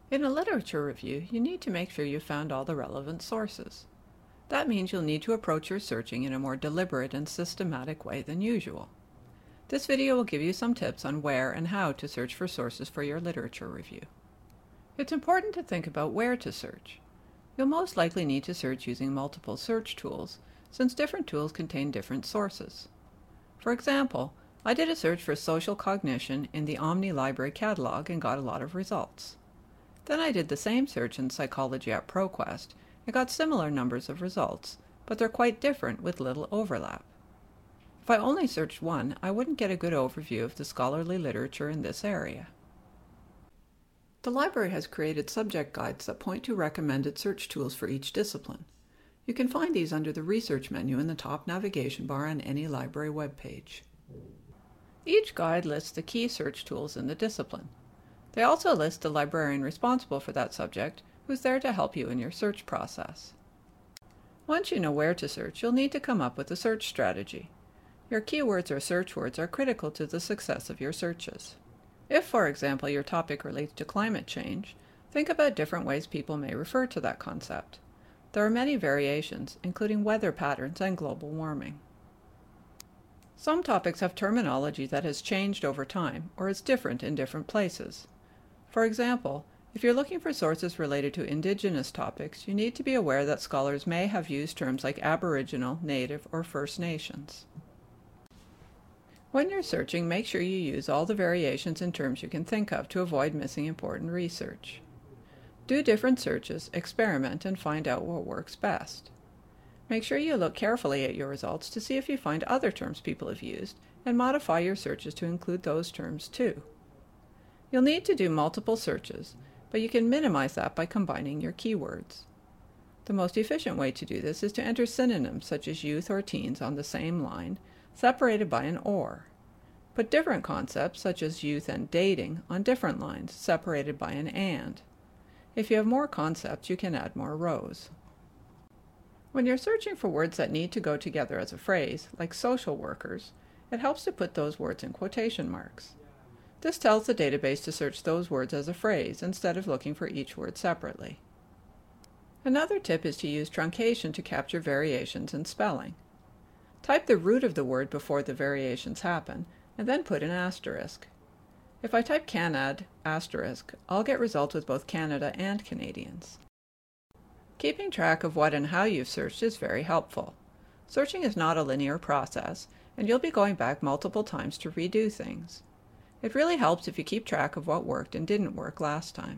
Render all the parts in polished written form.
In a literature review, you need to make sure you've found all the relevant sources. That means you'll need to approach your searching in a more deliberate and systematic way than usual. This video will give you some tips on where and how to search for sources for your literature review. It's important to think about where to search. You'll most likely need to search using multiple search tools, since different tools contain different sources. For example, I did a search for social cognition in the Omni Library catalog and got a lot of results. Then I did the same search in psychology at ProQuest and got similar numbers of results, but they're quite different with little overlap. If I only searched one, I wouldn't get a good overview of the scholarly literature in this area. The library has created subject guides that point to recommended search tools for each discipline. You can find these under the Research menu in the top navigation bar on any library webpage. Each guide lists the key search tools in the discipline. They also list the librarian responsible for that subject, who's there to help you in your search process. Once you know where to search, you'll need to come up with a search strategy. Your keywords or search words are critical to the success of your searches. If, for example, your topic relates to climate change, think about different ways people may refer to that concept. There are many variations, including weather patterns and global warming. Some topics have terminology that has changed over time or is different in different places. For example, if you're looking for sources related to Indigenous topics, you need to be aware that scholars may have used terms like Aboriginal, Native, or First Nations. When you're searching, make sure you use all the variations in terms you can think of to avoid missing important research. Do different searches, experiment, and find out what works best. Make sure you look carefully at your results to see if you find other terms people have used, and modify your searches to include those terms too. You'll need to do multiple searches, but you can minimize that by combining your keywords. The most efficient way to do this is to enter synonyms such as youth or teens on the same line, separated by an or. Put different concepts such as youth and dating on different lines, separated by an and. If you have more concepts, you can add more rows. When you're searching for words that need to go together as a phrase, like social workers, it helps to put those words in quotation marks. This tells the database to search those words as a phrase instead of looking for each word separately. Another tip is to use truncation to capture variations in spelling. Type the root of the word before the variations happen, and then put an asterisk. If I type Canad asterisk, I'll get results with both Canada and Canadians. Keeping track of what and how you've searched is very helpful. Searching is not a linear process, and you'll be going back multiple times to redo things. It really helps if you keep track of what worked and didn't work last time.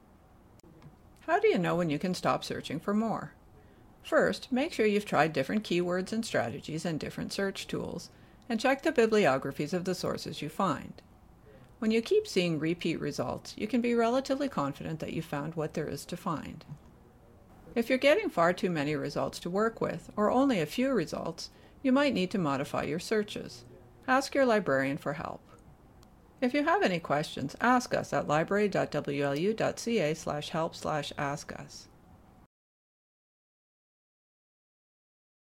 How do you know when you can stop searching for more? First, make sure you've tried different keywords and strategies and different search tools, and check the bibliographies of the sources you find. When you keep seeing repeat results, you can be relatively confident that you found what there is to find. If you're getting far too many results to work with, or only a few results, you might need to modify your searches. Ask your librarian for help. If you have any questions, ask us at library.wlu.ca/help/askus.